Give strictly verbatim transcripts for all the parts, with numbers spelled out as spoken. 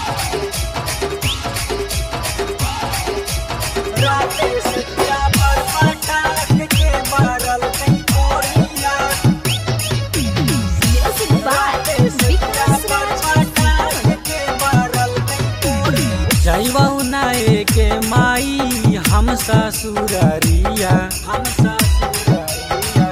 राते सजिया पर पटाख के मारल कई कोड़िया। Music by Vikas Raj. जैवनाए के माई हम ससुररिया हम ससुररिया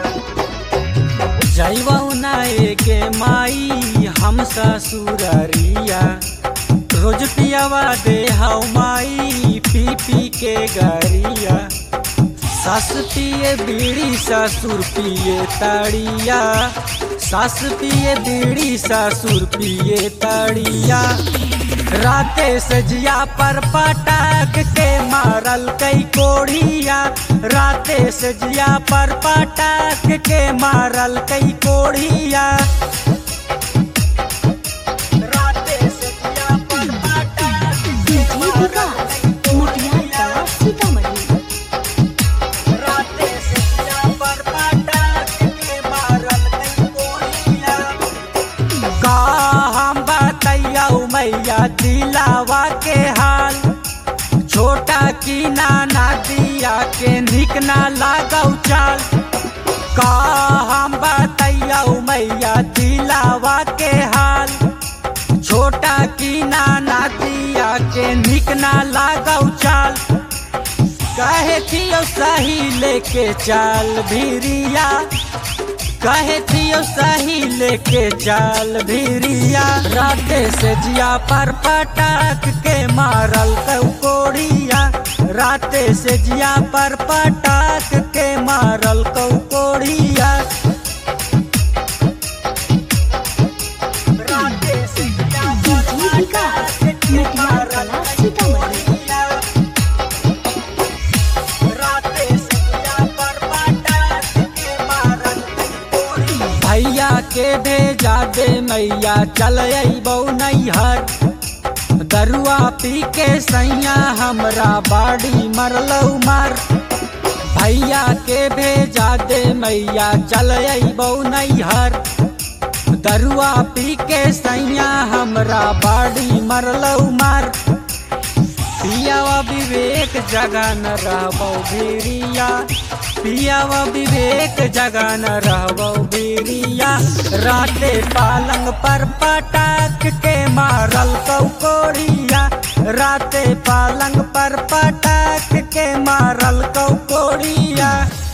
जैवनाए के माई हम ससुररिया रोज पियावा दे हौ माई पी पी के गरिया। सास पिए बीड़ी ससुर पिए ताड़िया सास पिए बीड़ी ससुर पिए ताड़िया। राते सजिया पर पटाख के मारल कई कोड़िया। राते सजिया पर पटाख के मारल कई कोड़िया। राते सजिया पर पटाख के मारल कई कोड़िया। राते सजिया पर पटाख के मारल कई कोड़िया। का हम बतैया मैया दिलावा के हाल छोटा की नाना दिया के निक ना लागौ चाल। का हम बतैया मैया दिलावा के हाल छोटा की नाना दिया के निक ना लागौ चाल। कहे थियो सही लेके चाल भिरिया कहे थियो सही लेके चाल भिरिया। राते से जिया पर पटाख के मारल कऊ कोड़िया। राते से जिया पर पटाख के मारल कऊ कोड़िया। राते से जिया पर पटाख के मारल कऊ कोड़िया। राते से जिया पर पटाख के मारल भैया के भेजा दे मैया चल अबौ नैहर। दरुआ पी के सैया हमरा बाड़ी मरलौ मार। भैया के भेजा दे मैया चल अबौ नैहर। दरुआ पी के सैया हमरा बाड़ी मरलौ मार। पियावा विवेक जगह न रहबौ भिरिया पियावा विवेक जगह न रहबौ भिरिया। राते पालंग पर पटाख के मारल कऊ कोड़िया। राते पालंग पर पटाख के मारल कऊ कोड़िया।